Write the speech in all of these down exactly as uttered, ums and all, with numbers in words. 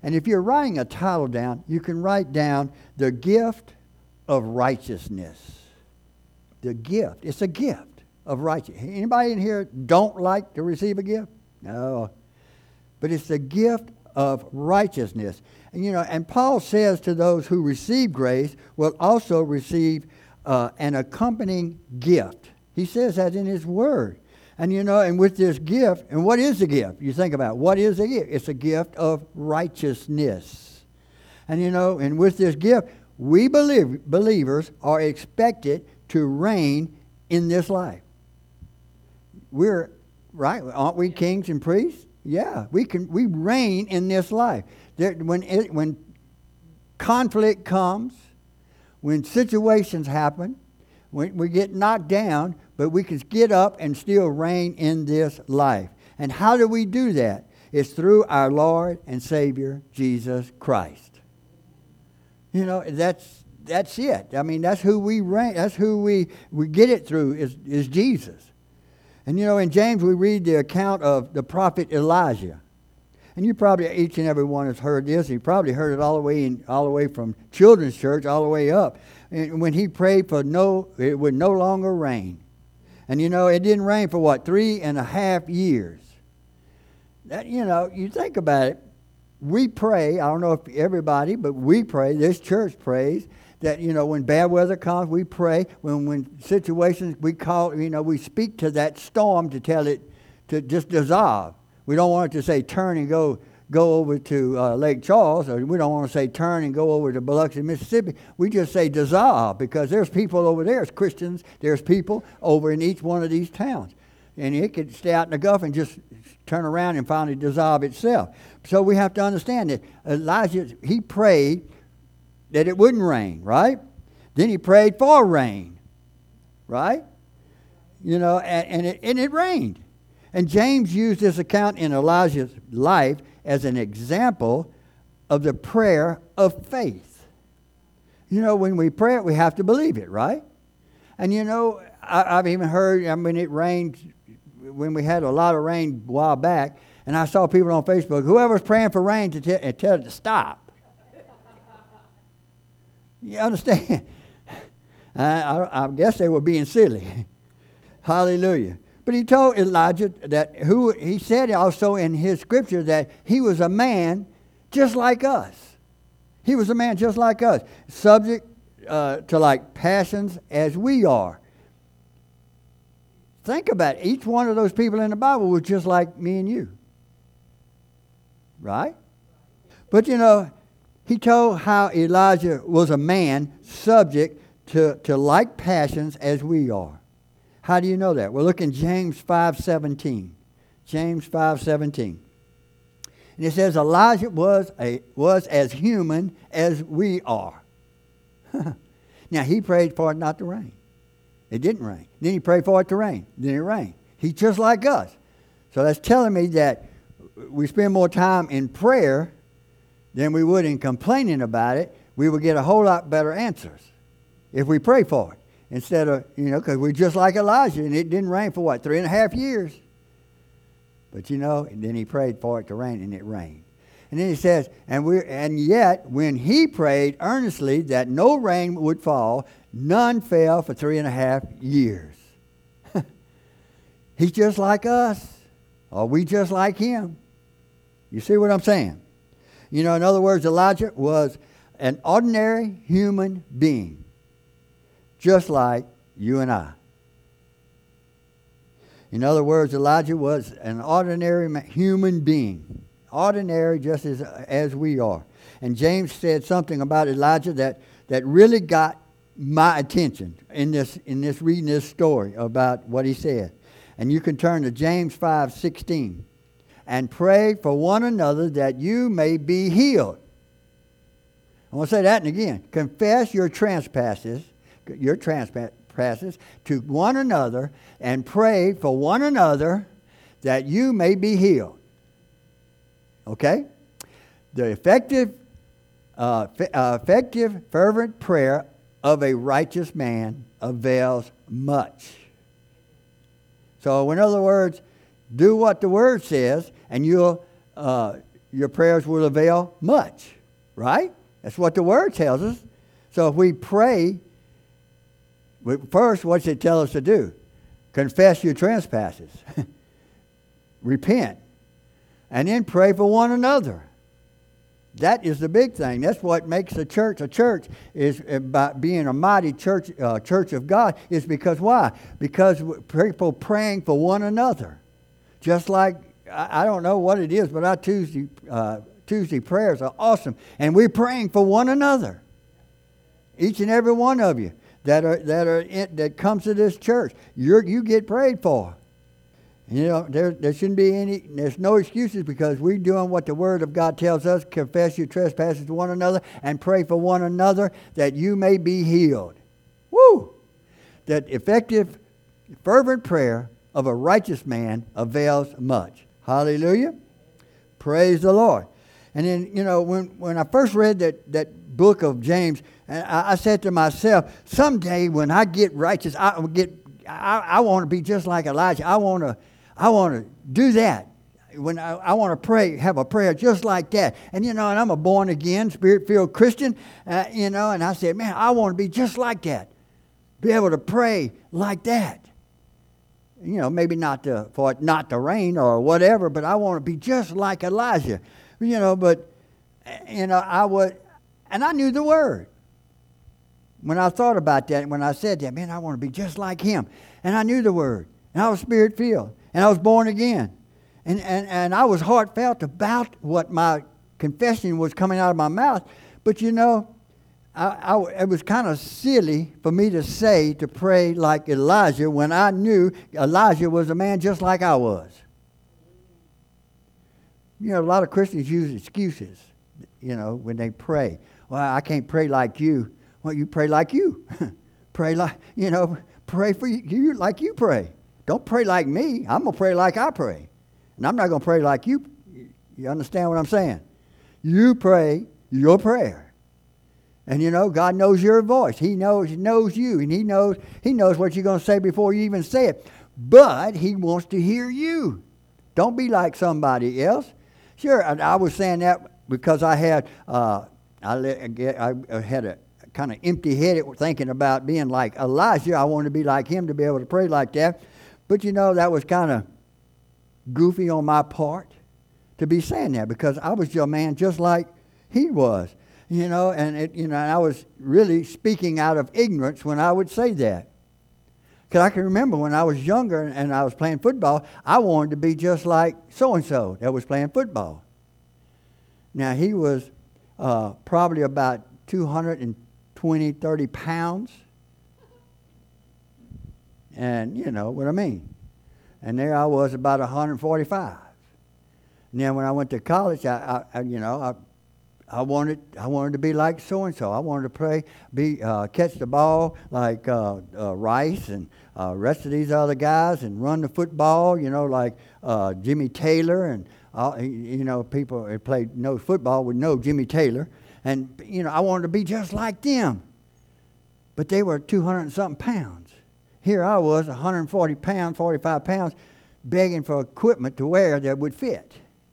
And if you're writing a title down, you can write down the gift of righteousness. The gift. It's a gift of righteousness. Anybody in here don't like to receive a gift? No. But it's the gift of righteousness. And, you know, and Paul says to those who receive grace will also receive uh, an accompanying gift. He says that in his word. And, you know, and with this gift, and what is the gift? You think about it. What is the gift? It's a gift of righteousness. And, you know, and with this gift, we believe, believers are expected to reign in this life. We're, right, aren't we kings and priests? Yeah, we can. We reign in this life. There, when it, when conflict comes, when situations happen, when we get knocked down, but we can get up and still reign in this life. And how do we do that? It's through our Lord and Savior, Jesus Christ. You know, that's that's it. I mean, that's who we reign. That's who we, we get it through is, is Jesus. And, you know, in James we read the account of the prophet Elijah. And you probably, each and every one has heard this. You probably heard it all the way in, all the way from children's church all the way up. And when he prayed for no, it would no longer rain. And, you know, it didn't rain for what, three and a half years. That, you know, you think about it. We pray, I don't know if everybody, but we pray, this church prays, that, you know, when bad weather comes, we pray. When when situations, we call, you know, we speak to that storm to tell it to just dissolve. We don't want it to say turn and go go over to uh, Lake Charles, or we don't want to say turn and go over to Biloxi, Mississippi. We just say dissolve, because there's people over there, as Christians, there's people over in each one of these towns. And it could stay out in the Gulf and just turn around and finally dissolve itself. So we have to understand that Elijah, he prayed that it wouldn't rain, right? Then he prayed for rain, right? You know, and, and, it, and it rained. And James used this account in Elijah's life as an example of the prayer of faith. You know, when we pray it, we have to believe it, right? And, you know, I, I've even heard, I mean, it rained when we had a lot of rain a while back, and I saw people on Facebook, whoever's praying for rain, to t- tell it to stop. You understand? I, I, I guess they were being silly. Hallelujah. But he told Elijah that who he said also in his scripture that he was a man just like us. He was a man just like us, subject uh, to like passions as we are. Think about it. Each one of those people in the Bible was just like me and you. Right? But you know, he told how Elijah was a man subject to, to like passions as we are. How do you know that? Well, look in James five seventeen. James five seventeen. And it says Elijah was a was as human as we are. Now, he prayed for it not to rain. It didn't rain. Then he prayed for it to rain. Then it rained. He's just like us. So that's telling me that we spend more time in prayer than we would in complaining about it. We would get a whole lot better answers if we pray for it. Instead of, you know, because we're just like Elijah, and it didn't rain for what, three and a half years. But, you know, and then he prayed for it to rain, and it rained. And then he says, and we and yet when he prayed earnestly that no rain would fall, none fell for three and a half years. He's just like us. Are we just like him? You see what I'm saying? You know, in other words, Elijah was an ordinary human being, just like you and I. In other words, Elijah was an ordinary human being. Ordinary just as, as we are. And James said something about Elijah that, that really got my attention in this in this reading this story about what he said. And you can turn to James five sixteen. And pray for one another that you may be healed. I want to say that again. Confess your trespasses, your trespasses to one another, and pray for one another that you may be healed. Okay? The effective, uh, uh, effective, fervent prayer of a righteous man avails much. So, in other words, do what the Word says, and you'll uh, your prayers will avail much, right? That's what the Word tells us. So if we pray, first, what's it tell us to do? Confess your trespasses. Repent. And then pray for one another. That is the big thing. That's what makes a church a church, is by being a mighty church, uh, church of God, is because why? Because people praying for one another. Just like, I, I don't know what it is, but our Tuesday, uh, Tuesday prayers are awesome. And we're praying for one another. Each and every one of you that are that are in, that comes to this church, you you get prayed for. You know, there there shouldn't be any, there's no excuses, because we're doing what the Word of God tells us. Confess your trespasses to one another and pray for one another that you may be healed. Woo! That effective, fervent prayer of a righteous man avails much. Hallelujah. Praise the Lord. And then, you know, when, when I first read that, that book of James, I, I said to myself, someday when I get righteous, I will get I, I want to be just like Elijah. I want to I want to do that. When I, I want to pray, have a prayer just like that. And, you know, and I'm a born-again, Spirit-filled Christian, uh, you know, and I said, man, I want to be just like that. Be able to pray like that. You know, maybe not to, for it not to rain or whatever, but I want to be just like Elijah. You know, but, you know, I would, and I knew the Word. When I thought about that, when I said that, man, I want to be just like him. And I knew the Word. And I was Spirit-filled. And I was born again. And, and, and I was heartfelt about what my confession was coming out of my mouth. But, you know, I, I, it was kind of silly for me to say to pray like Elijah when I knew Elijah was a man just like I was. You know, a lot of Christians use excuses, you know, when they pray. Well, I can't pray like you. Well, you pray like you. Pray like, you know, pray for you, you like you pray. Don't pray like me. I'm going to pray like I pray. And I'm not going to pray like you. You understand what I'm saying? You pray your prayer. And you know, God knows your voice. He knows, he knows you. And he knows, he knows what you're going to say before you even say it. But he wants to hear you. Don't be like somebody else. Sure, I, I was saying that because I had, uh, I, I had a kind of empty-headed thinking about being like Elijah. I wanted to be like him, to be able to pray like that. But you know, that was kind of goofy on my part to be saying that, because I was your man just like he was. You know, and it, you know, I was really speaking out of ignorance when I would say that. Because I can remember when I was younger and I was playing football, I wanted to be just like so-and-so that was playing football. Now, he was uh, probably about two hundred twenty, thirty pounds. And you know what I mean. And there I was about one hundred forty-five. And then when I went to college, I, I, I you know, I I wanted I wanted to be like so-and-so. I wanted to play, be uh, catch the ball like uh, uh, Rice and uh, rest of these other guys, and run the football, you know, like uh, Jimmy Taylor. And, all, you know, people who played no football would know Jimmy Taylor. And, you know, I wanted to be just like them. But they were two hundred and something pounds. Here I was, one hundred forty pounds, forty-five pounds, begging for equipment to wear that would fit.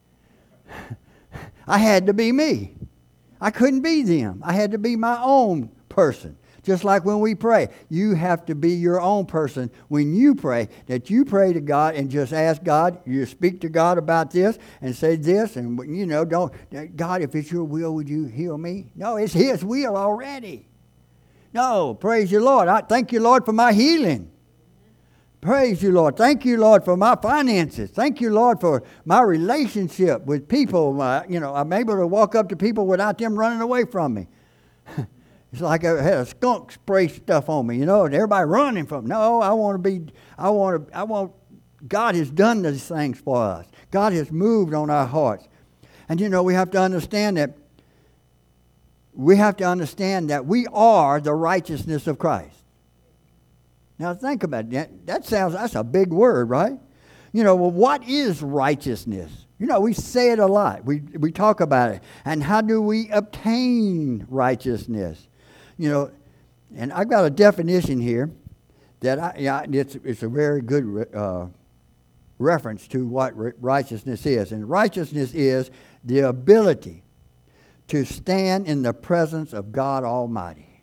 I had to be me. I couldn't be them. I had to be my own person. Just like when we pray, you have to be your own person when you pray, that you pray to God and just ask God, you speak to God about this and say this, and, you know, don't, God, if it's your will, would you heal me? No, it's his will already. No, praise you, Lord. I thank you, Lord, for my healing. Praise you, Lord. Thank you, Lord, for my finances. Thank you, Lord, for my relationship with people. Uh, you know, I'm able to walk up to people without them running away from me. It's like I had a skunk spray stuff on me, you know, and everybody running from me. No, I want to be, I want to, I want, God has done these things for us. God has moved on our hearts. And, you know, we have to understand that, we have to understand that we are the righteousness of Christ. Now think about that. That sounds, that's a big word, right? You know, well, what is righteousness? You know, we say it a lot. We we talk about it. And how do we obtain righteousness? You know, and I've got a definition here that I, yeah, it's, it's a very good uh, reference to what righteousness is. And righteousness is the ability to stand in the presence of God Almighty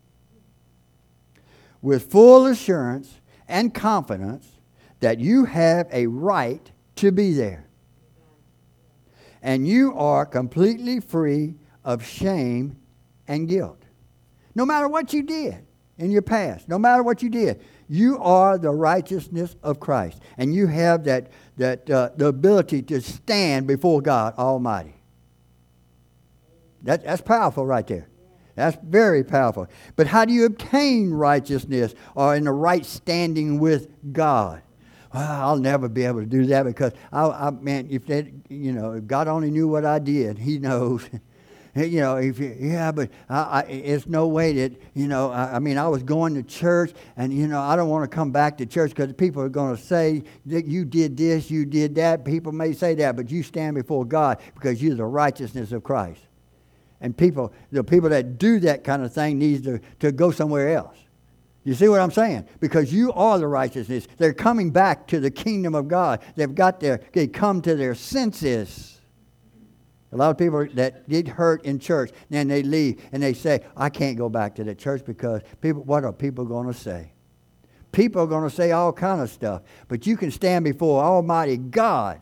with full assurance and confidence that you have a right to be there. And you are completely free of shame and guilt. No matter what you did in your past, no matter what you did, you are the righteousness of Christ. And you have that, that uh, the ability to stand before God Almighty. That, that's powerful right there. That's very powerful. But how do you obtain righteousness or in the right standing with God? Well, I'll never be able to do that because I, I man, if that, you know, if God only knew what I did, He knows. You know, if you, yeah, but I, I, it's no way that, you know, I, I mean, I was going to church and, you know, I don't want to come back to church because people are going to say that you did this, you did that. People may say that, but you stand before God because you're the righteousness of Christ. And people, the people that do that kind of thing needs to, to go somewhere else. You see what I'm saying? Because you are the righteousness. They're coming back to the kingdom of God. They've got their, they come to their senses. A lot of people that get hurt in church, then they leave and they say, I can't go back to the church because people, what are people going to say? People are going to say all kind of stuff. But you can stand before Almighty God.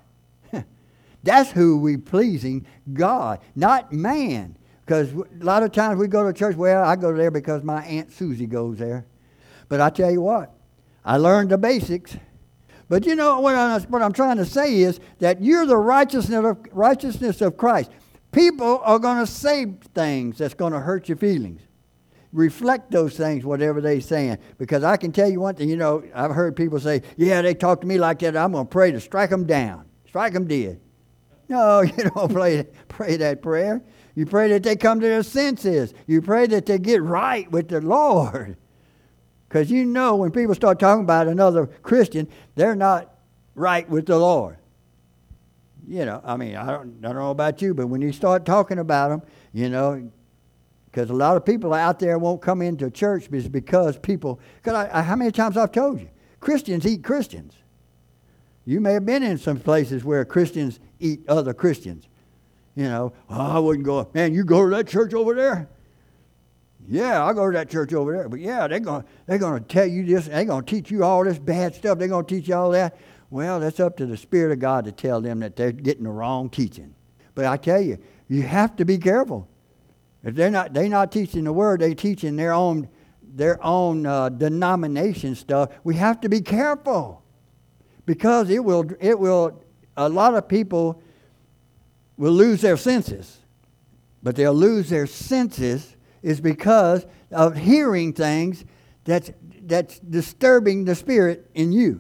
That's who we pleasing, God, not man. Because a lot of times we go to church, well, I go there because my Aunt Susie goes there. But I tell you what, I learned the basics. But you know what, I, what I'm trying to say is that you're the righteousness of, righteousness of Christ. People are going to say things that's going to hurt your feelings. Reflect those things, whatever they're saying. Because I can tell you one thing, you know, I've heard people say, yeah, they talk to me like that. I'm going to pray to strike them down. Strike them dead. No, you don't pray, pray that prayer. You pray that they come to their senses. You pray that they get right with the Lord. Because you know when people start talking about another Christian, they're not right with the Lord. You know, I mean, I don't, I don't know about you, but when you start talking about them, you know, because a lot of people out there won't come into church because people, because I, I, how many times I've told you, Christians eat Christians. You may have been in some places where Christians eat other Christians. You know, oh, I wouldn't go, man, you go to that church over there? Yeah, I'll go to that church over there. But yeah, they're going they're gonna tell you this. They're going to teach you all this bad stuff. They're going to teach you all that. Well, that's up to the Spirit of God to tell them that they're getting the wrong teaching. But I tell you, you have to be careful. If they're not they're not teaching the Word, they're teaching their own, their own uh, denomination stuff. We have to be careful. Because it will, it will, a lot of people will lose their senses. But they'll lose their senses is because of hearing things that's, that's disturbing the spirit in you.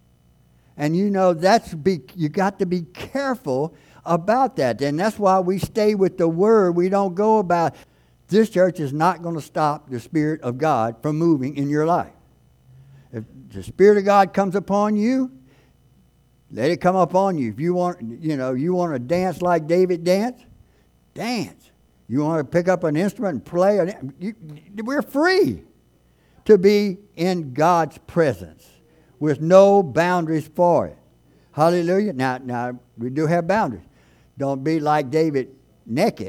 And you know, that's be, you got to be careful about that. And that's why we stay with the Word. We don't go about, this church is not going to stop the Spirit of God from moving in your life. If the Spirit of God comes upon you, let it come upon you. If you want, you know, you want to dance like David danced, dance. You want to pick up an instrument and play, you, we're free to be in God's presence with no boundaries for it. Hallelujah. Now, now we do have boundaries. Don't be like David naked.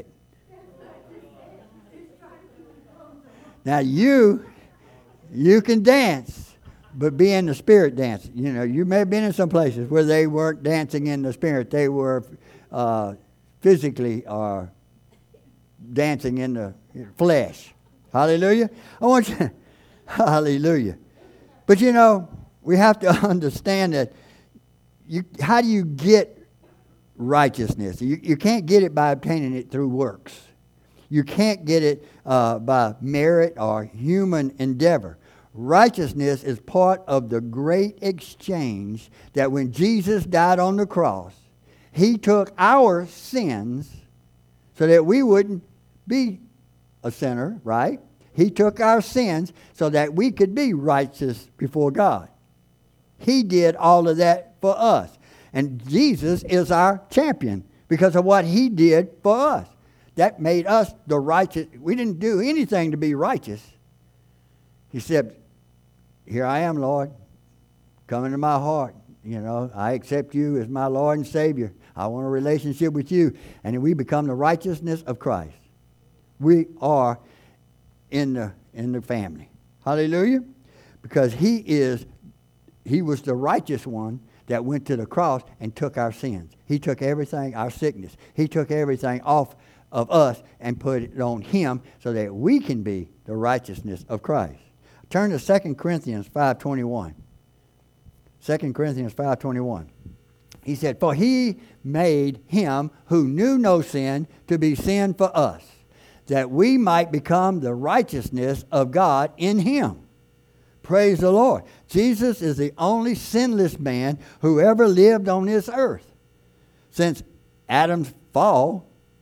Now you, you can dance, but be in the spirit dance. You know, you may have been in some places where they weren't dancing in the spirit. They were uh, physically or dancing in the flesh. Hallelujah. I want you, hallelujah. But you know, we have to understand that you, how do you get righteousness? You, you can't get it by obtaining it through works. You can't get it uh, by merit or human endeavor. Righteousness is part of the great exchange that when Jesus died on the cross, He took our sins so that we wouldn't be a sinner, right? He took our sins so that we could be righteous before God. He did all of that for us. And Jesus is our champion because of what He did for us. That made us the righteous. We didn't do anything to be righteous. He said, here I am, Lord. Come into my heart. You know, I accept you as my Lord and Savior. I want a relationship with you. And we become the righteousness of Christ. We are in the in the family. Hallelujah. Because he is, he was the righteous one that went to the cross and took our sins. He took everything, our sickness. He took everything off of us and put it on him so that we can be the righteousness of Christ. Turn to Second Corinthians five twenty-one. Second Corinthians five twenty-one. He said, for he made him who knew no sin to be sin for us, that we might become the righteousness of God in him. Praise the Lord. Jesus is the only sinless man who ever lived on this earth. Since Adam's fall,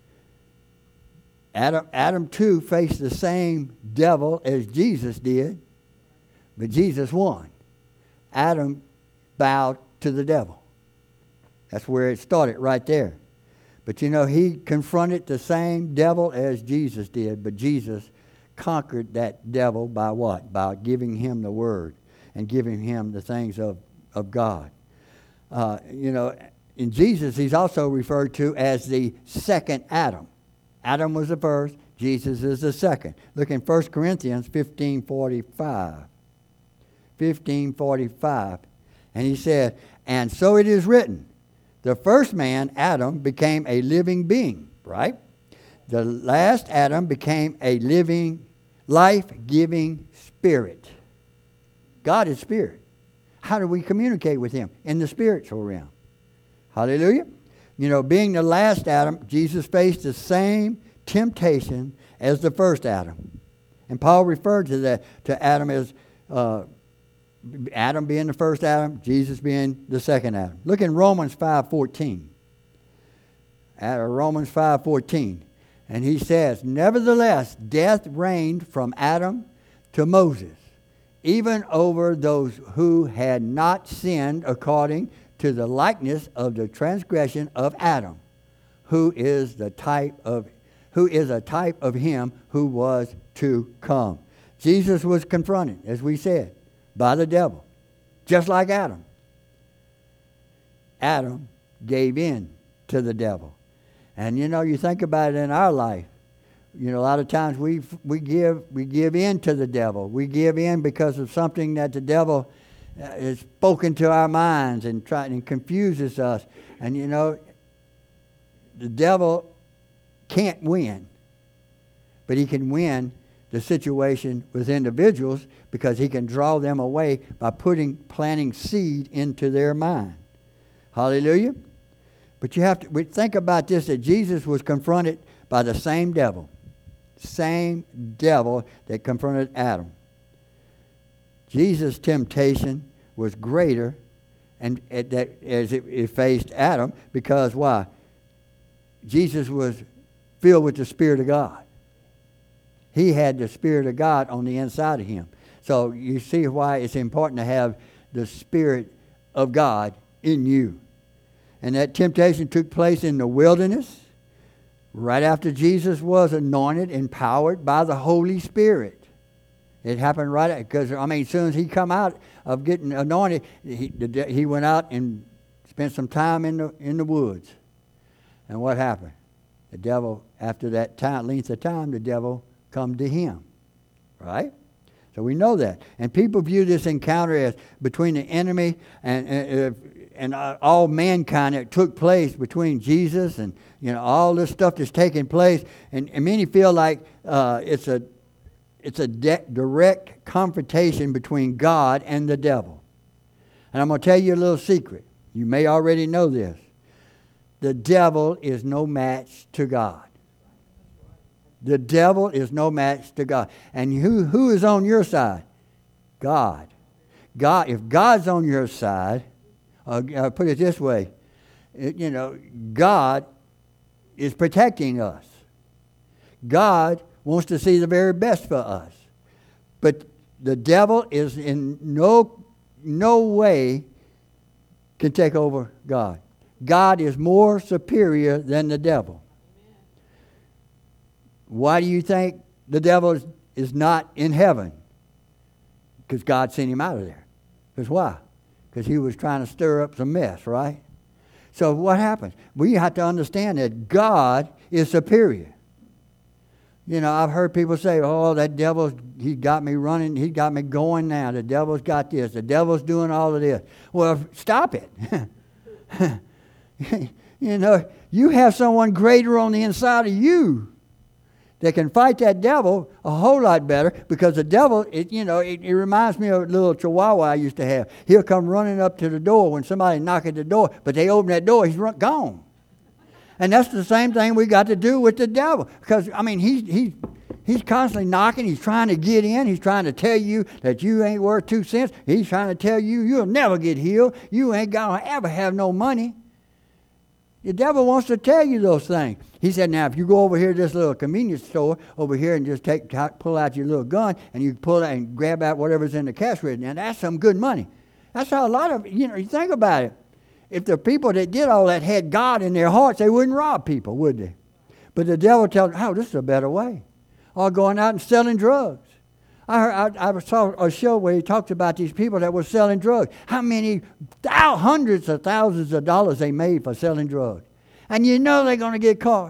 Adam, Adam too faced the same devil as Jesus did, but Jesus won. Adam bowed to the devil. That's where it started, right there. But you know, he confronted the same devil as Jesus did, but Jesus conquered that devil by what? By giving him the word and giving him the things of, of God. Uh, you know, in Jesus, he's also referred to as the second Adam. Adam was the first, Jesus is the second. Look in First Corinthians fifteen forty-five. fifteen forty-five. And he said, and so it is written, the first man, Adam, became a living being, right? The last Adam became a living, life-giving spirit. God is spirit. How do we communicate with him? In the spiritual realm. Hallelujah. You know, being the last Adam, Jesus faced the same temptation as the first Adam. And Paul referred to that to Adam as uh, Adam being the first Adam, Jesus being the second Adam. Look in Romans five fourteen. At Romans five fourteen. And he says, nevertheless, death reigned from Adam to Moses, even over those who had not sinned according to the likeness of the transgression of Adam, who is the type of who is a type of him who was to come. Jesus was confronted, as we said, by the devil, just like Adam. Adam gave in to the devil. And you know, you think about it in our life, you know, a lot of times we we give we give in to the devil. We give in because of something that the devil has spoken to our minds and try and confuses us. And you know, the devil can't win, but he can win the situation with individuals because he can draw them away by putting planting seed into their mind. Hallelujah. But you have to think about this, that Jesus was confronted by the same devil. Same devil that confronted Adam. Jesus' temptation was greater and that as it, it faced Adam, because why? Jesus was filled with the Spirit of God. He had the Spirit of God on the inside of him. So you see why it's important to have the Spirit of God in you. And that temptation took place in the wilderness, right after Jesus was anointed, empowered by the Holy Spirit. It happened right, because, I mean, as soon as he come out of getting anointed, he, he went out and spent some time in the, in the woods. And what happened? The devil, after that time, length of time, the devil come to him. Right? So we know that. And people view this encounter as between the enemy and, and, and all mankind that took place between Jesus and, you know, all this stuff that's taking place. And, and many feel like uh, it's a it's a de- direct confrontation between God and the devil. And I'm going to tell you a little secret. You may already know this. The devil is no match to God. The devil is no match to God. And who, who is on your side? God. God. If God's on your side, uh, I'll put it this way, it, you know, God is protecting us. God wants to see the very best for us. But the devil is in no, no way can take over God. God is more superior than the devil. Why do you think the devil is, is not in heaven? Because God sent him out of there. Because why? Because he was trying to stir up some mess, right? So what happens? We have to understand that God is superior. You know, I've heard people say, oh, that devil's, he got me running, he got me going now. The devil's got this. The devil's doing all of this. Well, stop it. You know, you have someone greater on the inside of you that can fight that devil a whole lot better, because the devil, it, you know, it, it reminds me of a little chihuahua I used to have. He'll come running up to the door when somebody knock at the door, but they open that door, he's run, gone. And that's the same thing we got to do with the devil. Because, I mean, he's, he's, he's constantly knocking. He's trying to get in. He's trying to tell you that you ain't worth two cents. He's trying to tell you you'll never get healed. You ain't going to ever have no money. The devil wants to tell you those things. He said, now, if you go over here to this little convenience store over here and just take pull out your little gun and you pull out and grab out whatever's in the cash register, now that's some good money. That's how a lot of, you know, you think about it. If the people that did all that had God in their hearts, they wouldn't rob people, would they? But the devil tells them, oh, this is a better way. Or going out and selling drugs. I, heard, I, I saw a show where he talked about these people that were selling drugs. How many thou, hundreds of thousands of dollars they made for selling drugs. And you know they're going to get caught.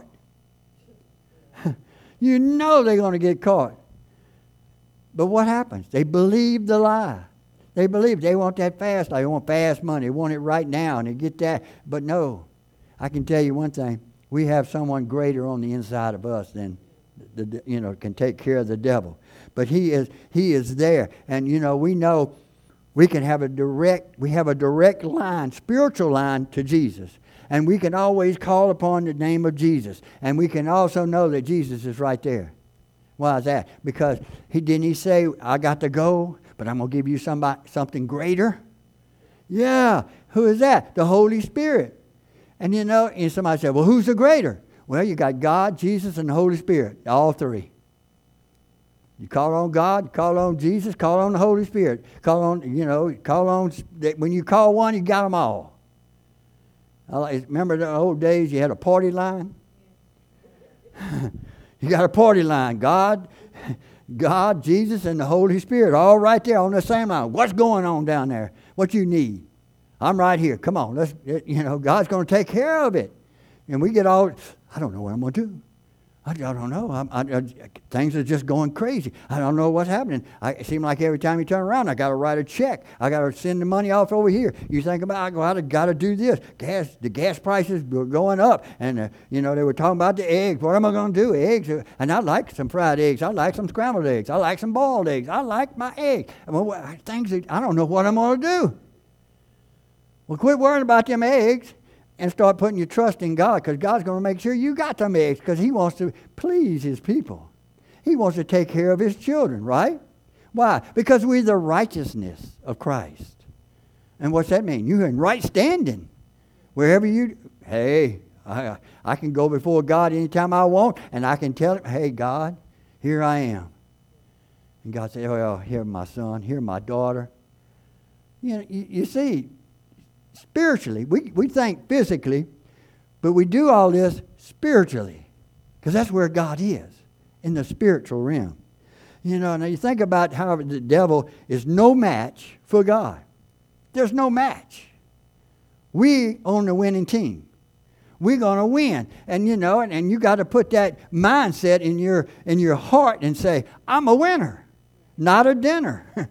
You know they're going to get caught. But what happens? They believe the lie. They believe they want that fast. They want fast money. They want it right now, and they get that. But no, I can tell you one thing: we have someone greater on the inside of us than, the, the you know, can take care of the devil. But he is he is there, and you know we know we can have a direct we have a direct line, spiritual line to Jesus, and we can always call upon the name of Jesus, and we can also know that Jesus is right there. Why is that? Because he didn't he say, "I got to go, but I'm going to give you somebody, something greater"? Yeah. Who is that? The Holy Spirit. And you know, and somebody said, well, who's the greater? Well, you got God, Jesus, and the Holy Spirit. All three. You call on God, call on Jesus, call on the Holy Spirit. Call on, you know, call on, when you call one, you got them all. I like, remember the old days you had a party line? You got a party line. God, God, Jesus, and the Holy Spirit, all right there on the same line. What's going on down there? What you need? I'm right here. Come on, let's. You know, God's going to take care of it. And we get all. I don't know what I'm going to do. I, I don't know. I, I, I, things are just going crazy. I don't know what's happening. I, it seems like every time you turn around, I got to write a check. I got to send the money off over here. You think about, I got to do this. Gas, the gas prices were going up, and uh, you know they were talking about the eggs. What am I going to do? Eggs, and I like some fried eggs. I like some scrambled eggs. I like some boiled eggs. I like my eggs. Well, things that, I don't know what I'm going to do. Well, quit worrying about them eggs and start putting your trust in God, because God's going to make sure you got them eggs, because he wants to please his people. He wants to take care of his children, right? Why? Because we're the righteousness of Christ. And what's that mean? You're in right standing. Wherever you, hey, I, I can go before God anytime I want, and I can tell him, hey, God, here I am. And God said, well, here my son, here my daughter. You know, you, you see, spiritually, we, we think physically, but we do all this spiritually, because that's where God is, in the spiritual realm. You know, now you think about how the devil is no match for God. There's no match. We on the winning team. We're going to win. And you know, and, and you got to put that mindset in your in your heart and say, I'm a winner, not a dinner.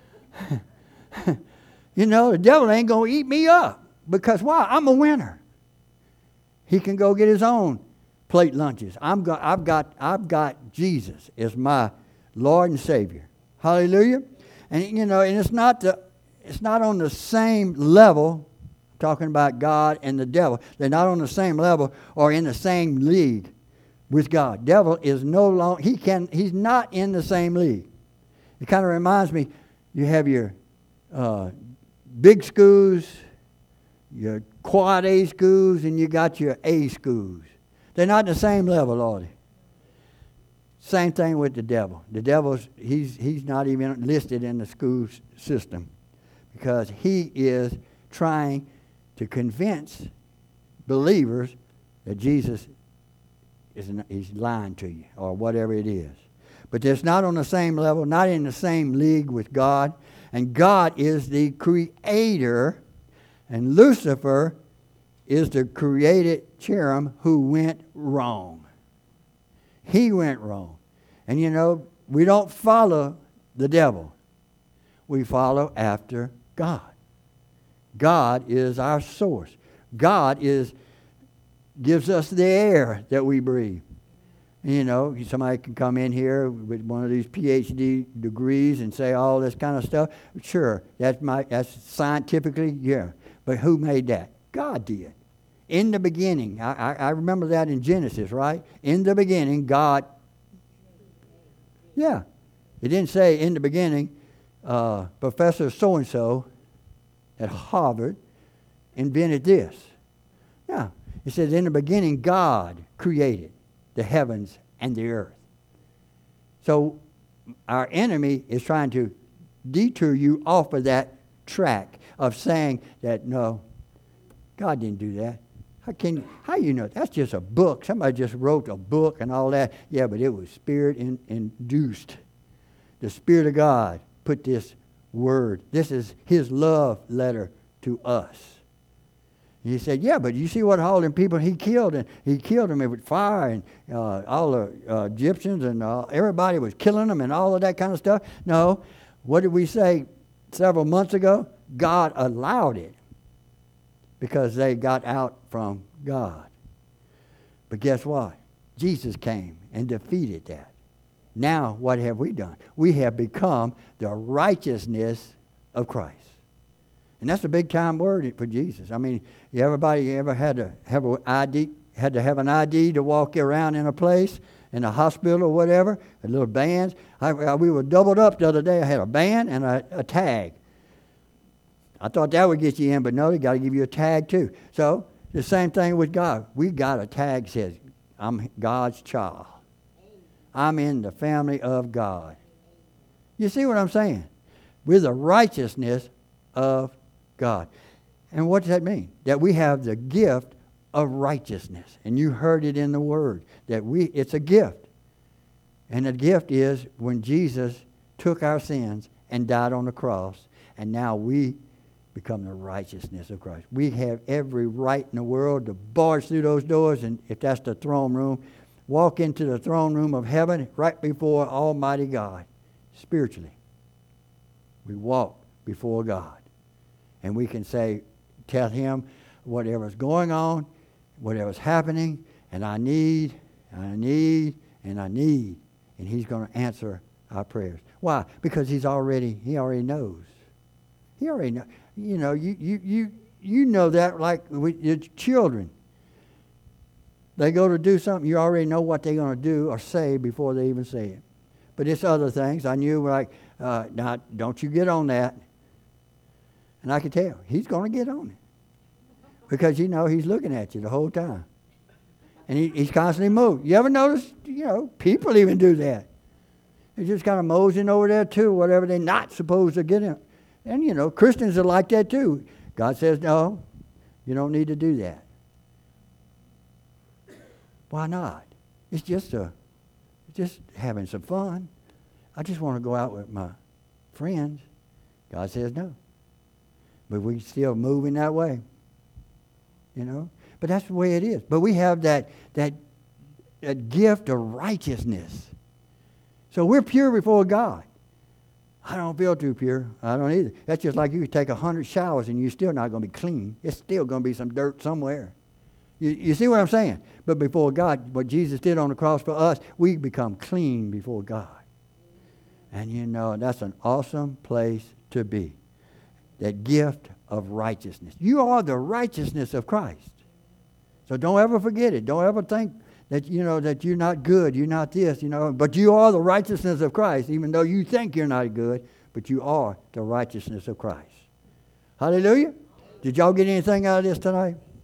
You know, the devil ain't going to eat me up. Because why? I'm a winner. He can go get his own plate lunches. I'm go, I've got I've got Jesus as my Lord and Savior. Hallelujah. And you know, and it's not the it's not on the same level, talking about God and the devil. They're not on the same level or in the same league with God. Devil is no longer he can he's not in the same league. It kind of reminds me, you have your uh, big schools, your quad A schools, and you got your A schools. They're not the same level, are they? Same thing with the devil. The devil's he's he's not even listed in the school system, because he is trying to convince believers that Jesus is he's lying to you or whatever it is. But it's not on the same level, not in the same league with God. And God is the creator, and Lucifer is the created cherub who went wrong. He went wrong. And you know, we don't follow the devil. We follow after God. God is our source. God is gives us the air that we breathe. You know, somebody can come in here with one of these P H D degrees and say all this kind of stuff. Sure, that's my that's scientifically, yeah. But who made that? God did. In the beginning, I, I, I remember that in Genesis, right? In the beginning, God. Yeah, it didn't say in the beginning, uh, Professor so and so at Harvard invented this. Yeah, it says in the beginning, God created the heavens and the earth. So our enemy is trying to detour you off of that track of saying that, no, God didn't do that. How can you, how you know? That's just a book. Somebody just wrote a book and all that. Yeah, but it was spirit in, induced. The Spirit of God put this word. This is His love letter to us. He said, yeah, but you see what all them people he killed, and he killed them with fire, and uh, all the uh, Egyptians, and uh, everybody was killing them and all of that kind of stuff. No, what did we say several months ago? God allowed it because they got out from God. But guess what? Jesus came and defeated that. Now what have we done? We have become the righteousness of Christ. And that's a big time word for Jesus. I mean, everybody ever had to have an I D, had to have an I D to walk around in a place, in a hospital or whatever, a little bands. I, I, we were doubled up the other day. I had a band and a, a tag. I thought that would get you in, but no, they got to give you a tag too. So the same thing with God. We got a tag that says, I'm God's child. I'm in the family of God. You see what I'm saying? We're the righteousness of God. And what does that mean? That we have the gift of righteousness. And you heard it in the Word. That we it's a gift. And the gift is when Jesus took our sins and died on the cross. And now we become the righteousness of Christ. We have every right in the world to barge through those doors. And if that's the throne room, walk into the throne room of heaven right before Almighty God. Spiritually. We walk before God. And we can say, tell Him whatever's going on, whatever's happening, and I need, and I need, and I need. And He's going to answer our prayers. Why? Because He's already, He already knows. He already knows. You know, you, you, you, you know that like with your children. They go to do something, you already know what they're going to do or say before they even say it. But it's other things. I knew, like, uh, now, don't you get on that. And I could tell, he's going to get on it. Because, you know, he's looking at you the whole time. And he, he's constantly moving. You ever notice, you know, people even do that. They're just kind of moseying over there, too, whatever they're not supposed to get in. And, you know, Christians are like that, too. God says, no, you don't need to do that. Why not? It's just a, just having some fun. I just want to go out with my friends. God says no. But we still moving that way. You know? But that's the way it is. But we have that, that, that gift of righteousness. So we're pure before God. I don't feel too pure. I don't either. That's just like you could take a hundred showers and you're still not going to be clean. It's still going to be some dirt somewhere. You, you see what I'm saying? But before God, what Jesus did on the cross for us, we become clean before God. And you know, that's an awesome place to be. That gift of righteousness. You are the righteousness of Christ. So don't ever forget it. Don't ever think that, you know, that you're not good, you're not this, you know. But you are the righteousness of Christ, even though you think you're not good, but you are the righteousness of Christ. Hallelujah. Did y'all get anything out of this tonight?